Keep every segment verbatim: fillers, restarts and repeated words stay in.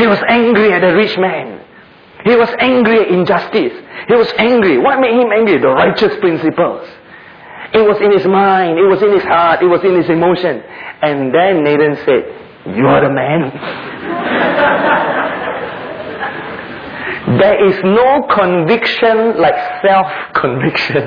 He was angry at the rich man. He was angry at injustice. He was angry. What made him angry? The righteous principles. It was in his mind. It was in his heart. It was in his emotion. And then Nathan said, "You are the man." There is no conviction like self-conviction.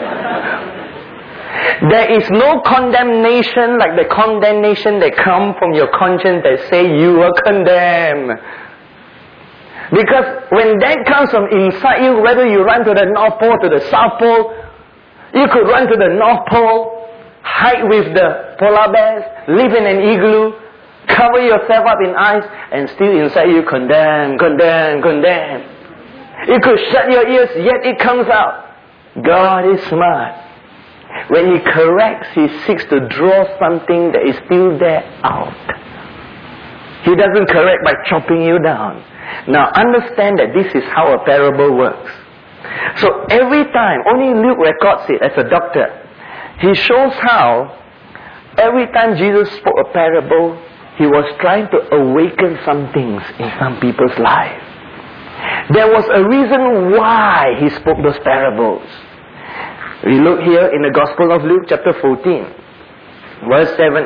There is no condemnation like the condemnation that comes from your conscience that say you are condemned. Because when that comes from inside you, whether you run to the North Pole, to the South Pole, you could run to the North Pole, hide with the polar bears, live in an igloo, cover yourself up in ice, and still inside you condemn, condemn, condemn. You could shut your ears, yet it comes out. God is smart. When He corrects, He seeks to draw something that is still there out. He doesn't correct by chopping you down. Now understand that this is how a parable works. So every time, only Luke records it as a doctor. He shows how every time Jesus spoke a parable, He was trying to awaken some things in some people's life. There was a reason why He spoke those parables. We look here in the Gospel of Luke chapter fourteen, verse seven.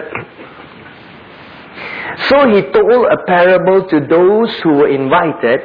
So He told a parable to those who were invited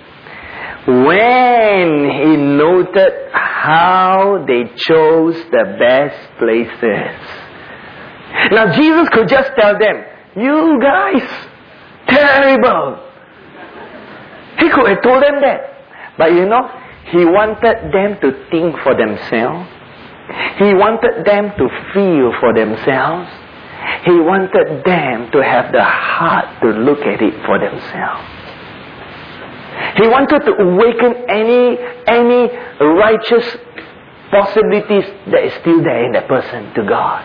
when He noted how they chose the best places. Now Jesus could just tell them, "You guys, terrible." He could have told them that. But you know, He wanted them to think for themselves. He wanted them to feel for themselves. He wanted them to have the heart to look at it for themselves. He wanted to awaken any, any righteous possibilities that is still there in that person to God.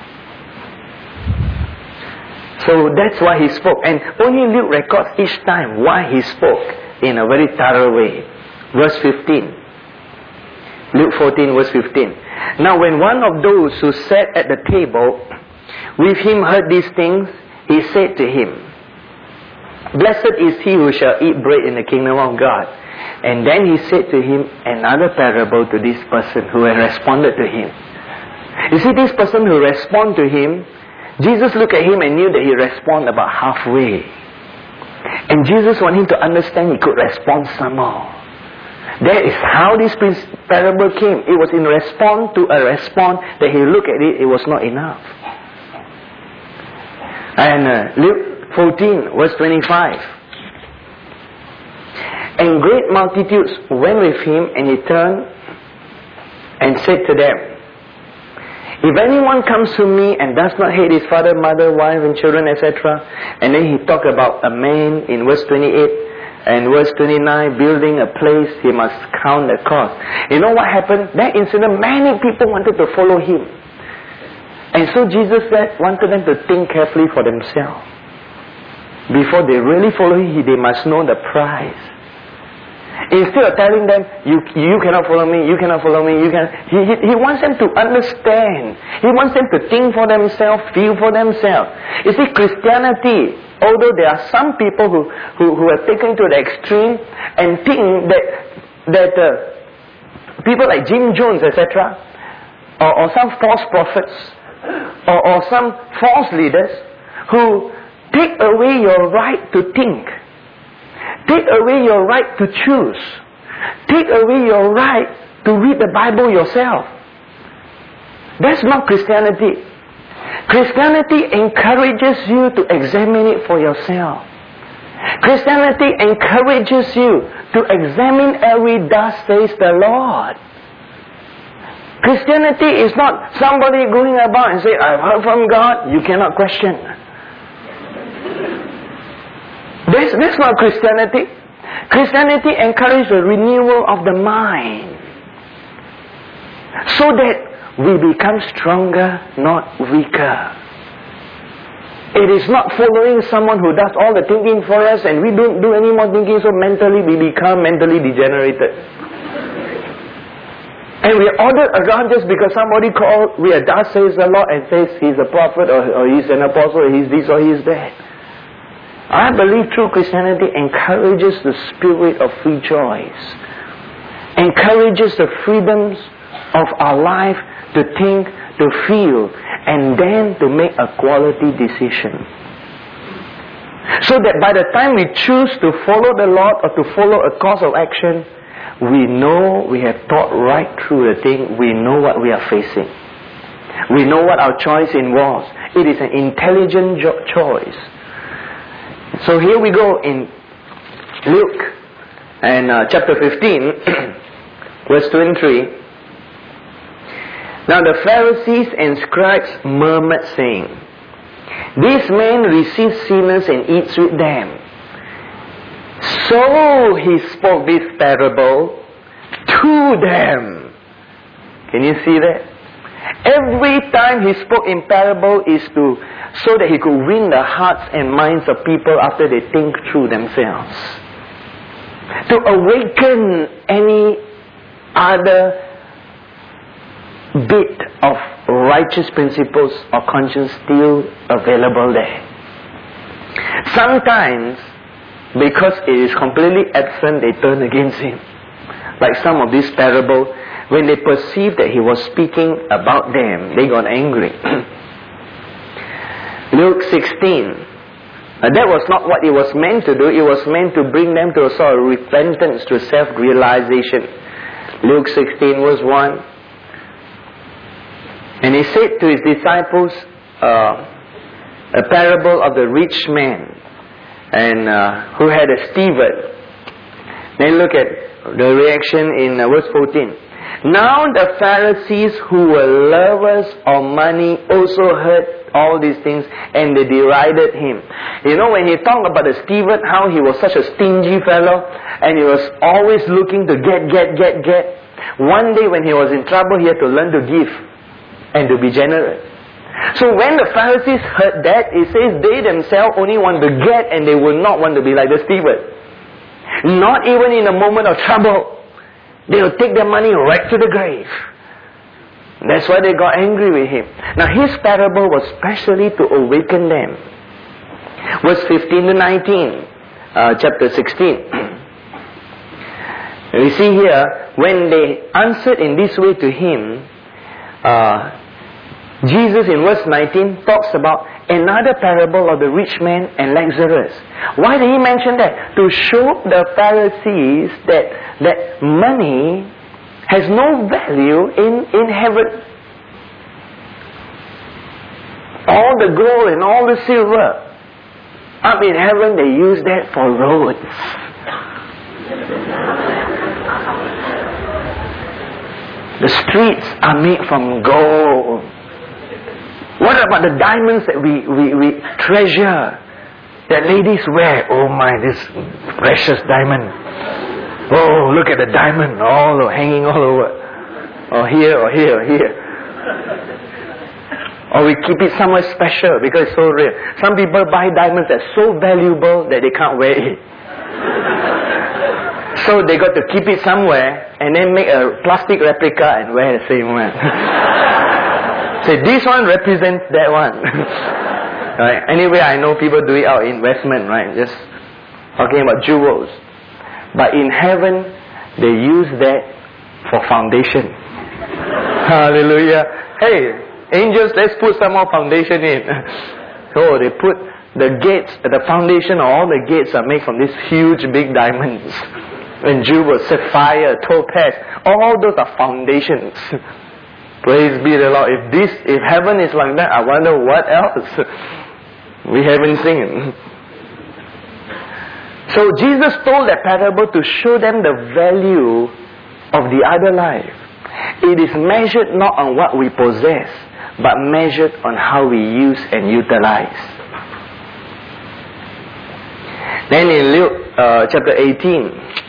So that's why He spoke. And only Luke records each time why He spoke in a very thorough way. Verse fifteen. Luke fourteen verse fifteen. Now when one of those who sat at the table with Him heard these things, he said to him, "Blessed is he who shall eat bread in the kingdom of God." And then He said to him another parable to this person who had responded to Him. You see, this person who responded to Him, Jesus looked at him and knew that he responded about halfway. And Jesus wanted him to understand he could respond some more. That is how this parable came. It was in response to a response that he looked at it, it was not enough. And uh, Luke fourteen verse twenty-five. And great multitudes went with Him, and He turned and said to them, "If anyone comes to me and does not hate his father, mother, wife and children, et cetera" And then He talked about a man in verse twenty-eight. And verse twenty-nine, building a place, he must count the cost. You know what happened? That incident, many people wanted to follow Him. And so Jesus said, wanted them to think carefully for themselves. Before they really follow Him, they must know the price. Instead of telling them, you you cannot follow me, you cannot follow me, you can. He, he, he wants them to understand. He wants them to think for themselves, feel for themselves. You see, Christianity, although there are some people who, who, who have taken to the extreme and think that that uh, people like Jim Jones, et cetera, or, or some false prophets, or, or some false leaders who take away your right to think, take away your right to choose, take away your right to read the Bible yourself. That's not Christianity. Christianity encourages you to examine it for yourself. Christianity encourages you to examine every thus says the Lord. Christianity is not somebody going about and say, "I've heard from God," you cannot question. That's, that's not Christianity. Christianity encourages the renewal of the mind, so that we become stronger, not weaker. It is not following someone who does all the thinking for us and we don't do any more thinking, so mentally we become mentally degenerated. And we are ordered around just because somebody called, we are thus says the Lord, and says He's a prophet, or, or He's an apostle, or He's this or He's that. I believe true Christianity encourages the spirit of free choice, encourages the freedoms of our life to think, to feel, and then to make a quality decision. So that by the time we choose to follow the Lord or to follow a course of action, we know we have thought right through the thing. We know what we are facing. We know what our choice involves. It is an intelligent jo- choice. So here we go in Luke and uh, chapter fifteen, verse twenty-three. Now the Pharisees and scribes murmured, saying, "This man receives sinners and eats with them." So he spoke this parable to them. Can you see that? Every time he spoke in parable is to so that he could win the hearts and minds of people after they think through themselves. To awaken any other bit of righteous principles or conscience still available there. Sometimes, because it is completely absent, they turn against him. Like some of these parables, when they perceived that he was speaking about them, they got angry. Luke sixteen. Uh, that was not what it was meant to do. It was meant to bring them to a sort of repentance, to self-realization. Luke sixteen verse one. And he said to his disciples uh, a parable of the rich man and uh, who had a steward. Then look at the reaction in uh, verse fourteen. Now the Pharisees who were lovers of money also heard all these things, and they derided him. You know, when he talked about the steward, how he was such a stingy fellow, and he was always looking to get, get, get, get. One day when he was in trouble, he had to learn to give and to be generous. So when the Pharisees heard that, it says they themselves only want to get, and they will not want to be like the steward. Not even in a moment of trouble. They will take their money right to the grave. That's why they got angry with him. Now his parable was specially to awaken them. Verse fifteen to nineteen, uh, chapter sixteen. We see here, when they answered in this way to him, uh, Jesus in verse nineteen talks about another parable of the rich man and Lazarus. Why did he mention that? To show the Pharisees that, that money has no value in, in heaven. All the gold and all the silver, up in heaven they use that for roads. The streets are made from gold. What about the diamonds that we, we, we treasure, that ladies wear? Oh my, this precious diamond. Oh, look at the diamond, all hanging all over. Or here, or here, or here. Or we keep it somewhere special because it's so rare. Some people buy diamonds that's so valuable that they can't wear it. So they got to keep it somewhere and then make a plastic replica and wear the same one. So this one represents that one. Right? Anyway, I know people do it out in investment, right? Just talking about jewels. But in heaven, they use that for foundation. Hallelujah. Hey, angels, let's put some more foundation in. Oh, they put the gates, the foundation of all the gates are made from these huge big diamonds. And jewels, sapphire, topaz, all those are foundations. Praise be the Lord. If this, if heaven is like that, I wonder what else we haven't seen. So Jesus told that parable to show them the value of the other life. It is measured not on what we possess, but measured on how we use and utilize. Then in Luke uh, chapter eighteen,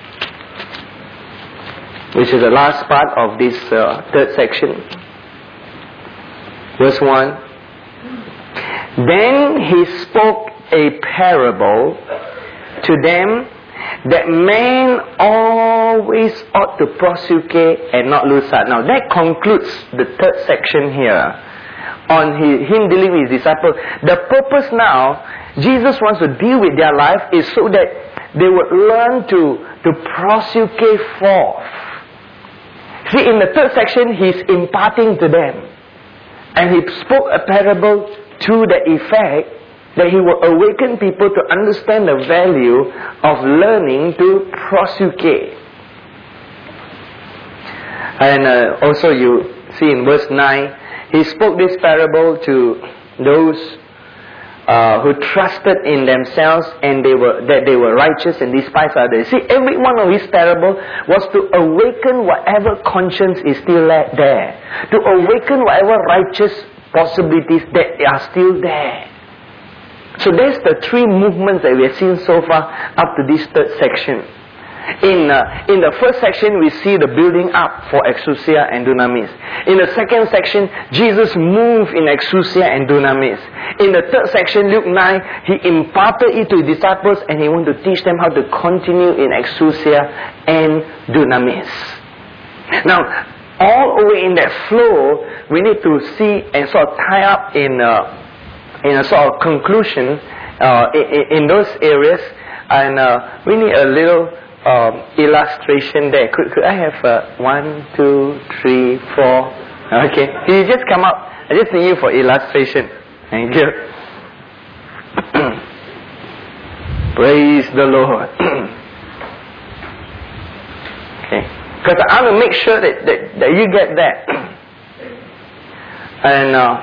which is the last part of this uh, third section, verse one. Then he spoke a parable to them that man always ought to prosecute and not lose heart. Now that concludes the third section here on his, him dealing with his disciples. The purpose now Jesus wants to deal with their life is so that they would learn to, to prosecute forth. See, in the third section, He's imparting to them. And He spoke a parable to the effect that He will awaken people to understand the value of learning to prosecute. And uh, also you see in verse nine, He spoke this parable to those Uh, who trusted in themselves and they were that they were righteous and despised others. See, every one of His parable was to awaken whatever conscience is still there, to awaken whatever righteous possibilities that are still there. So there's the three movements that we have seen so far up to this third section. In uh, in the first section, we see the building up for exousia and dunamis. In the second section, Jesus moved in exousia and dunamis. In the third section, Luke nine, He imparted it to His disciples and He wanted to teach them how to continue in exousia and dunamis. Now, all the way in that flow, we need to see and sort of tie up in a, in a sort of conclusion uh, in, in those areas. And uh, we need a little Um, illustration there. Could, could I have uh, one, two, three, four? Okay. Can you just come up? I just need you for illustration. Thank you. Praise the Lord. Okay. Because I want to make sure that, that, that you get that. And uh,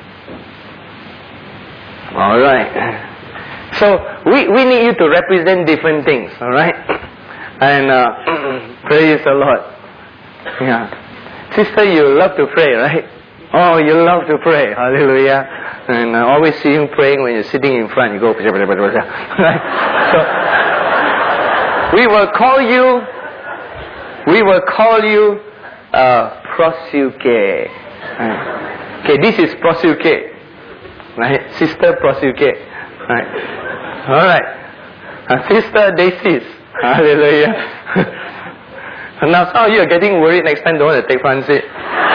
all right. So we, we need you to represent different things. All right. And uh, praise the Lord. Yeah. Sister, you love to pray, right? Oh, you love to pray. Hallelujah. And I always see you praying when you're sitting in front. You go, right? So, we will call you, we will call you uh, proseuche. Okay, this is proseuche. Right? Sister proseuche. Right? Alright. Uh, Sister Daisies. Hallelujah. Now some of you are getting worried next time don't want to take front seat.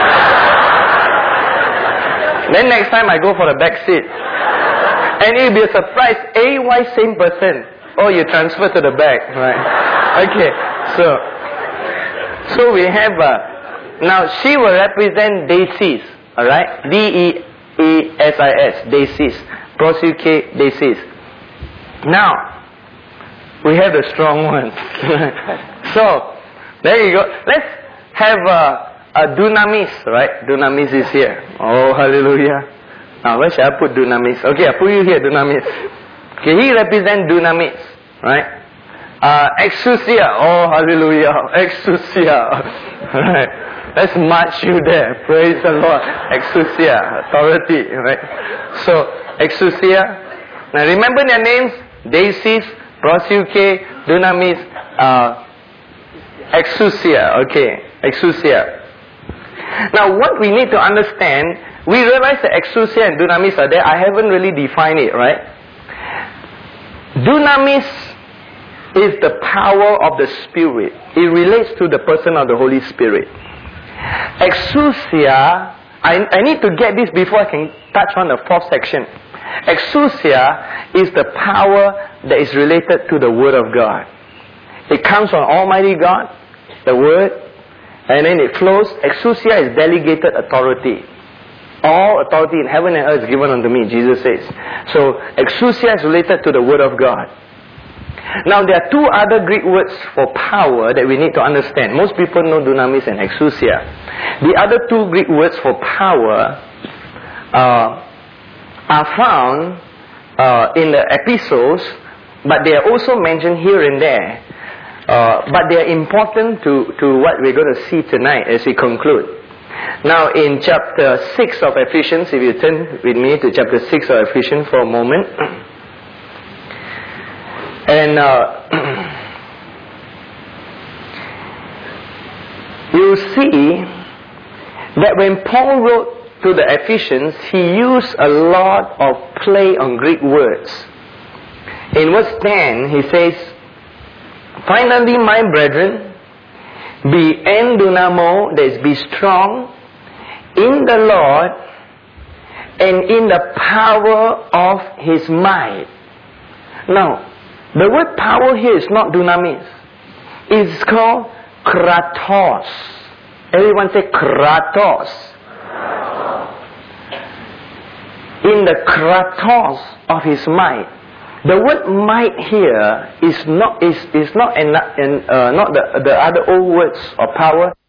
Then next time I go for the back seat. And it will be a surprise. A, why same person? Oh, you transfer to the back. Right. Okay. So, so we have, uh, now she will represent Daisies. Alright. D E E S I S. Daisies. Proseuche Daisies. Now, we have the strong ones. So, there you go. Let's have a, a dunamis, right? Dunamis is here. Oh, hallelujah. Now, where shall I put dunamis? Okay, I put you here, dunamis. Okay, he represents dunamis, right? Uh, exousia. Oh, hallelujah. Exousia. Right. Let's march you there. Praise the Lord. Exousia. Authority, right? So, exousia. Now, remember their names? Daisies, proseuche, dunamis, uh, exousia. Okay, exousia. Now, what we need to understand, we realize that exousia and dunamis are there. I haven't really defined it, right? Dunamis is the power of the Spirit. It relates to the person of the Holy Spirit. Exousia, I, I need to get this before I can touch on the fourth section. Exousia is the power that is related to the Word of God. It comes from Almighty God, the Word, and then it flows. Exousia is delegated authority. All authority in heaven and earth is given unto me, Jesus says. So, exousia is related to the Word of God. Now, there are two other Greek words for power that we need to understand. Most people know dunamis and exousia. The other two Greek words for power uh, are found uh, in the epistles, but they are also mentioned here and there. Uh, but they are important to, to what we're going to see tonight as we conclude. Now, in chapter six of Ephesians, if you turn with me to chapter six of Ephesians for a moment. And uh, you see that when Paul wrote to the Ephesians, he used a lot of play on Greek words. In verse ten, he says, "Finally, my brethren, be endunamo," that is, be strong in the Lord and in the power of His might. Now, the word power here is not dunamis. It's called kratos. Everyone say kratos. In the kratos of his might. The word might here is not is is not an, an, uh, not the the other old words of power.